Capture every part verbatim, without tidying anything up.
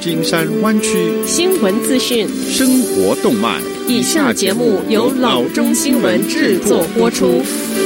金山湾区新闻资讯、 生活动脉。 以下节目由老中新闻制作播出。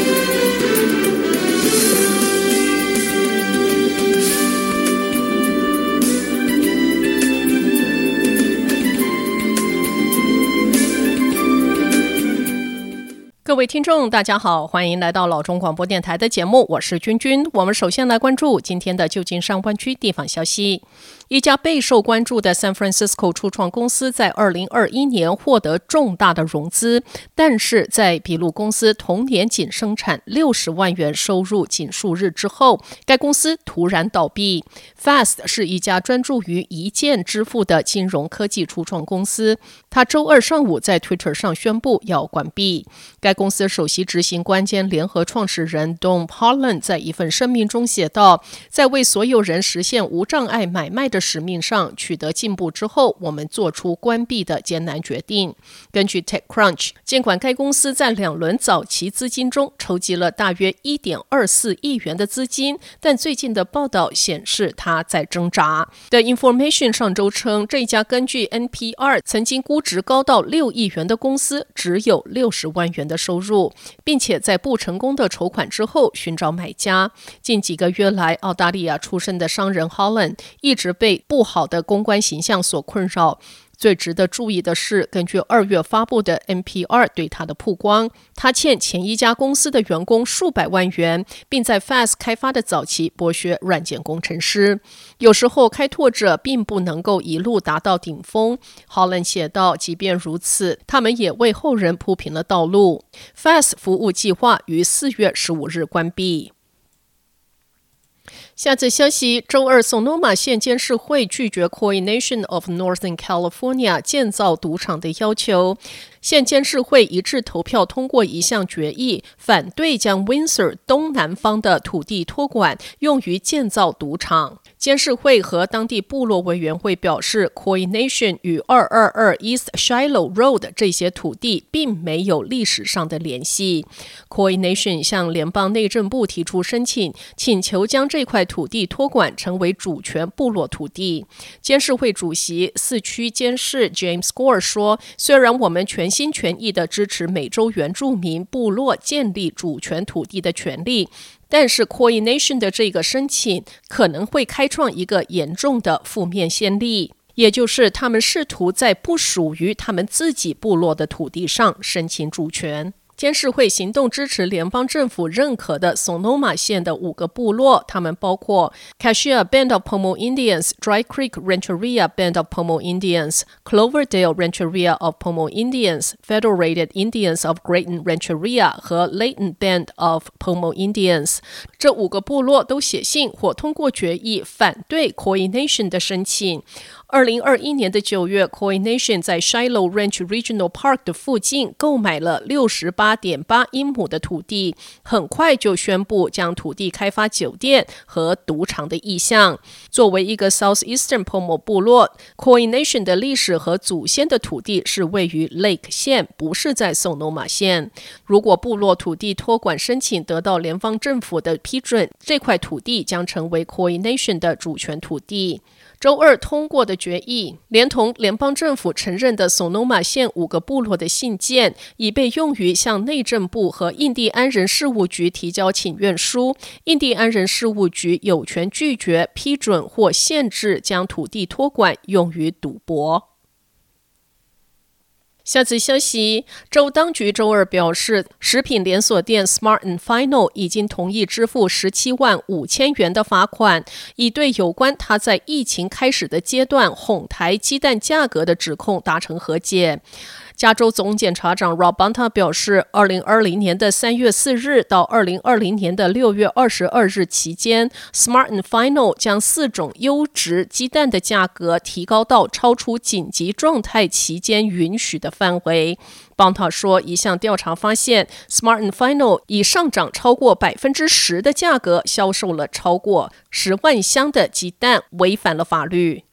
各位听众大家好，欢迎来到老中广播电台的节目，我是君君。我们首先来关注今天的旧金山湾区地方消息。一家备受关注的 San Francisco 初创公司在二零二一年获得重大的融资，但是在笔录公司同年仅生产六十万元收入仅数日之后，该公司突然倒闭。 Fast 是一家专注于一键支付的金融科技初创公司，它周二上午在 Twitter 上宣布要关闭。该公司首席执行官兼联合创始人 Don Holland 在一份声明中写道，在为所有人实现无障碍买卖的使命上取得进步之后，我们做出关闭的艰难决定。根据 TechCrunch， 尽管该公司在两轮早期资金中筹集了大约 一点二四亿元的资金，但最近的报道显示它在挣扎。The Information 上周称，这家根据 N P R 曾经估值高到六亿元的公司只有六十万元的收入，并且在不成功的筹款之后寻找买家。近几个月来，澳大利亚出身的商人 Holland 一直被不好的公关形象所困扰。最值得注意的是，根据二月发布的 N P R 对他的曝光，他欠前一家公司的员工数百万元，并在 Fast 开发的早期剥削软件工程师。有时候开拓者并不能够一路达到顶峰。Holland 写道，即便如此，他们也为后人铺平了道路。Fast 服务计划于四月十五日关闭。下则消息，周二 Sonoma 县监事会拒绝 Coronation of Northern California 建造赌场的要求。县监事会一致投票通过一项决议，反对将 Windsor 东南方的土地托管用于建造赌场。监事会和当地部落委员会表示， Coronation 与二二二 East Shiloh Road 这些土地并没有历史上的联系。Coronation 向联邦内政部提出申请，请求将这块土地托管成为主权部落土地。监事会主席四区监事 James Gore 说，虽然我们全心全意地支持美洲原住民部落建立主权土地的权利，但是 Coronation 的这个申请可能会开创一个严重的负面先例，也就是他们试图在不属于他们自己部落的土地上申请主权。监事会行动支持联邦政府认可的 Sonoma 县的五个部落，他们包括 Cassia Band of Pomo Indians、Dry Creek Rancheria Band of Pomo Indians、Cloverdale Rancheria of Pomo Indians、Federated Indians of Grayton Rancheria 和 Layton Band of Pomo Indians。 这五个部落都写信或通过决议反对 Coronation 的申请。二零二一年的九月， Coronation 在 Shiloh Ranch Regional Park 的附近购买了 六十八点八英亩的土地，很快就宣布将土地开发酒店和赌场的意向。作为一个 Southeastern Pomo 部落， Coronation 的历史和祖先的土地是位于 Lake 县，不是在 Sonoma 县。如果部落土地托管申请得到联邦政府的批准，这块土地将成为 Coronation 的主权土地。周二通过的决议，连同联邦政府承认的 Sonoma 县五个部落的信件，已被用于向内政部和印第安人事务局提交请愿书。印第安人事务局有权拒绝、批准或限制将土地托管用于赌博。下次消息，州当局周二表示，食品连锁店 Smart and Final 已经同意支付十七万五千元的罚款，以对有关他在疫情开始的阶段哄抬鸡蛋价格的指控达成和解。加州总检察长 Rob Bonta 表示，二零二零年的三月四日到二零二零年的六月二十二日期间， Smart and Final 将四种优质鸡蛋的价格提高到超出紧急状态期间允许的范围。Bonta 说，一项调查发现 Smart and Final 以上涨超过 百分之十 的价格销售了超过十万箱的鸡蛋，违反了法律。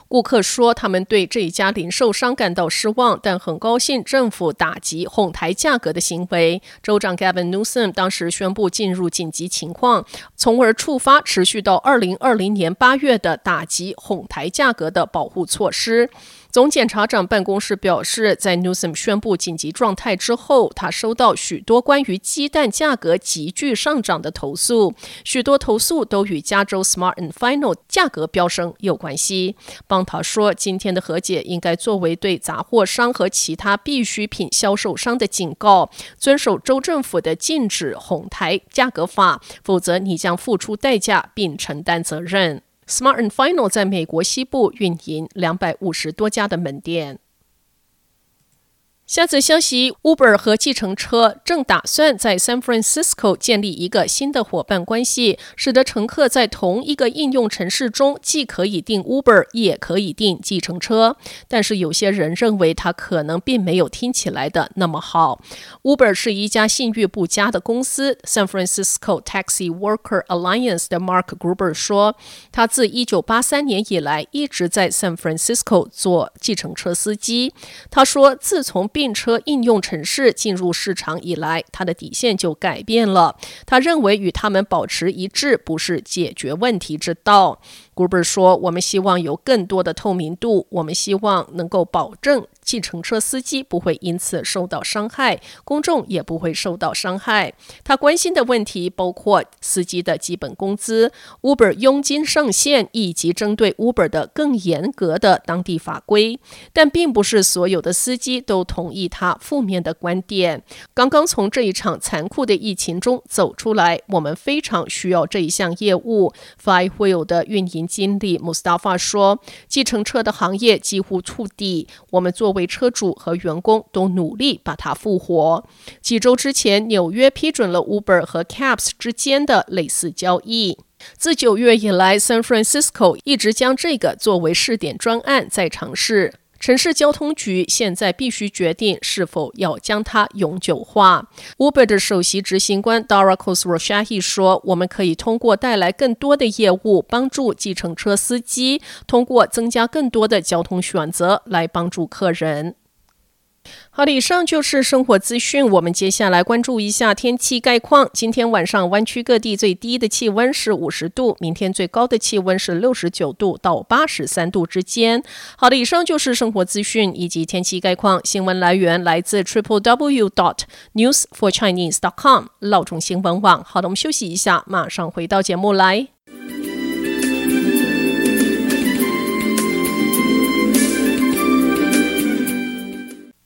顾客说他们对这一家零售商感到失望，但很高兴政府打击哄抬价格的行为。州长 Gavin Newsom 当时宣布进入紧急情况，从而触发持续到二零二零年八月的打击哄抬价格的保护措施。总检察长办公室表示，在 Newsom 宣布紧急状态之后，他收到许多关于鸡蛋价格急剧上涨的投诉，许多投诉都与加州 Smart and Final 价格飙升有关系。邦塔说，今天的和解应该作为对杂货商和其他必需品销售商的警告，遵守州政府的禁止哄抬价格法，否则你将付出代价并承担责任。Smart and Final 在美国西部运营两百五十多家的门店。下则消息 Uber 和计程车正打算在 San Francisco 建立一个新的伙伴关系，使得乘客在同一个应用程式中既可以订 Uber 也可以订计程车。但是有些人认为它可能并没有听起来的那么好。Uber 是一家信誉不佳的公司， San Francisco Taxi Worker Alliance 的 Mark Gruber 说，他自一九八三年以来一直在 San Francisco 做计程车司机。他说，自从并车应用程式进入市场以来，他的底线就改变了。他认为与他们保持一致不是解决问题之道。Gruber 说，我们希望有更多的透明度，我们希望能够保证计程车司机不会因此受到伤害，公众也不会受到伤害。他关心的问题包括司机的基本工资、Uber 佣金上限以及针对 Uber 的更严格的当地法规。但并不是所有的司机都同意他负面的观点。刚刚从这一场残酷的疫情中走出来，我们非常需要这一项业务。Five Wheel 的运营经理 Mustafa 说，计程车的行业几乎触底，我们作为车主和员工都努力把它复活。几周之前，纽约批准了 Uber 和 Cabs 之间的类似交易。自九月以来， San Francisco 一直将这个作为试点专案在尝试。城市交通局现在必须决定是否要将它永久化。Uber 的首席执行官 Dara Khosrowshahi 说，我们可以通过带来更多的业务帮助计程车司机，通过增加更多的交通选择来帮助客人。好的，以上就是生活资讯。我们接下来关注一下天气概况。今天晚上湾区各地最低的气温是五十度，明天最高的气温是六十九度到八十三度之间。好的，以上就是生活资讯以及天气概况。新闻来源来自 double-u double-u double-u dot news for chinese dot com 老中新闻网。好的，我们休息一下，马上回到节目来。